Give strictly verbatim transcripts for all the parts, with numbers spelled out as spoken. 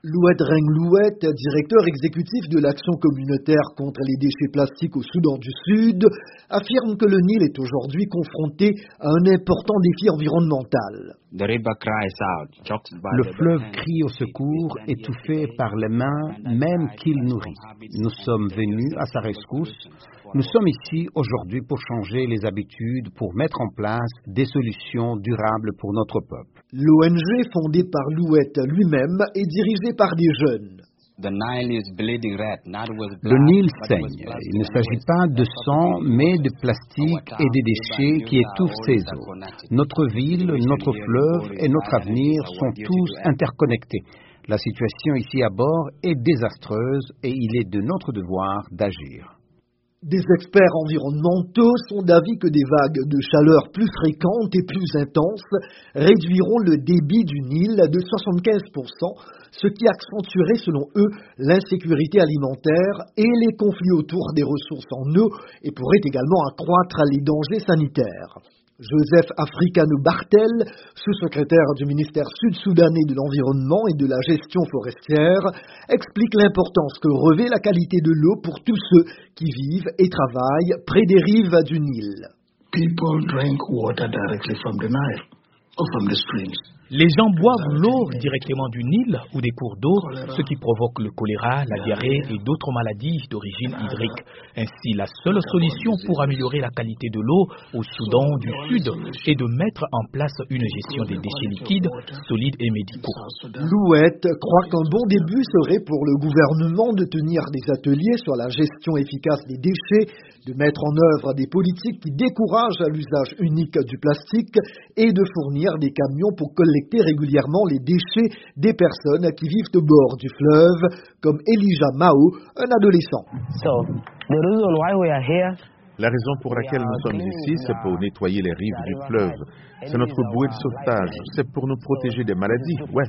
Louet Reng-Louet, directeur exécutif de l'action communautaire contre les déchets plastiques au Soudan du Sud, affirme que le Nil est aujourd'hui confronté à un important défi environnemental. Le fleuve crie au secours, étouffé par les mains même qu'il nourrit. Nous sommes venus à sa rescousse. Nous sommes ici aujourd'hui pour changer les habitudes, pour mettre en place des solutions durables pour notre peuple. L'O N G fondée par Louet lui-même est dirigée par des jeunes. Le Nil saigne. Il ne s'agit pas de sang, mais de plastique et des déchets qui étouffent ces eaux. Notre ville, notre fleuve et notre avenir sont tous interconnectés. La situation ici à bord est désastreuse et il est de notre devoir d'agir. Des experts environnementaux sont d'avis que des vagues de chaleur plus fréquentes et plus intenses réduiront le débit du Nil de soixante-quinze pour cent, ce qui accentuerait selon eux l'insécurité alimentaire et les conflits autour des ressources en eau et pourrait également accroître les dangers sanitaires. Joseph Africano Bartel, sous-secrétaire du ministère sud-soudanais de l'Environnement et de la Gestion forestière, explique l'importance que revêt la qualité de l'eau pour tous ceux qui vivent et travaillent près des rives du Nil. People drink water directly from the Nile or from the streams. Les gens boivent l'eau directement du Nil ou des cours d'eau, ce qui provoque le choléra, la diarrhée et d'autres maladies d'origine hydrique. Ainsi, la seule solution pour améliorer la qualité de l'eau au Soudan du Sud est de mettre en place une gestion des déchets liquides, solides et médicaux. Louet croit qu'un bon début serait pour le gouvernement de tenir des ateliers sur la gestion efficace des déchets, de mettre en œuvre des politiques qui découragent l'usage unique du plastique et de fournir des camions pour collecter régulièrement les déchets des personnes qui vivent au bord du fleuve, comme Elijah Mao, un adolescent. So, the reason why we are here, La raison pour laquelle nous sommes ici, c'est pour nettoyer les rives du fleuve. C'est notre bouée de sauvetage. C'est pour nous protéger des maladies. Ouais.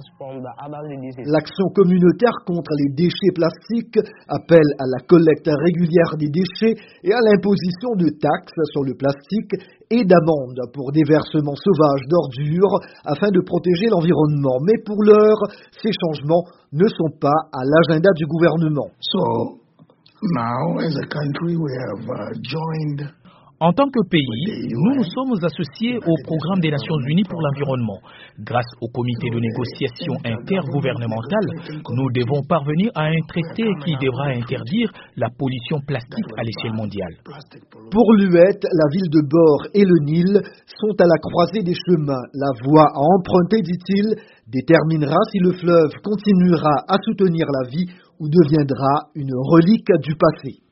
L'action communautaire contre les déchets plastiques appelle à la collecte régulière des déchets et à l'imposition de taxes sur le plastique et d'amendes pour déversement sauvage d'ordures afin de protéger l'environnement. Mais pour l'heure, ces changements ne sont pas à l'agenda du gouvernement. So, now, as a country, we have uh, joined. En tant que pays, nous nous sommes associés au programme des Nations Unies pour l'environnement. Grâce au comité de négociation intergouvernemental, nous devons parvenir à un traité qui devra interdire la pollution plastique à l'échelle mondiale. Pour Louet, la ville de Bor et le Nil sont à la croisée des chemins. La voie à emprunter, dit-il, déterminera si le fleuve continuera à soutenir la vie ou deviendra une relique du passé.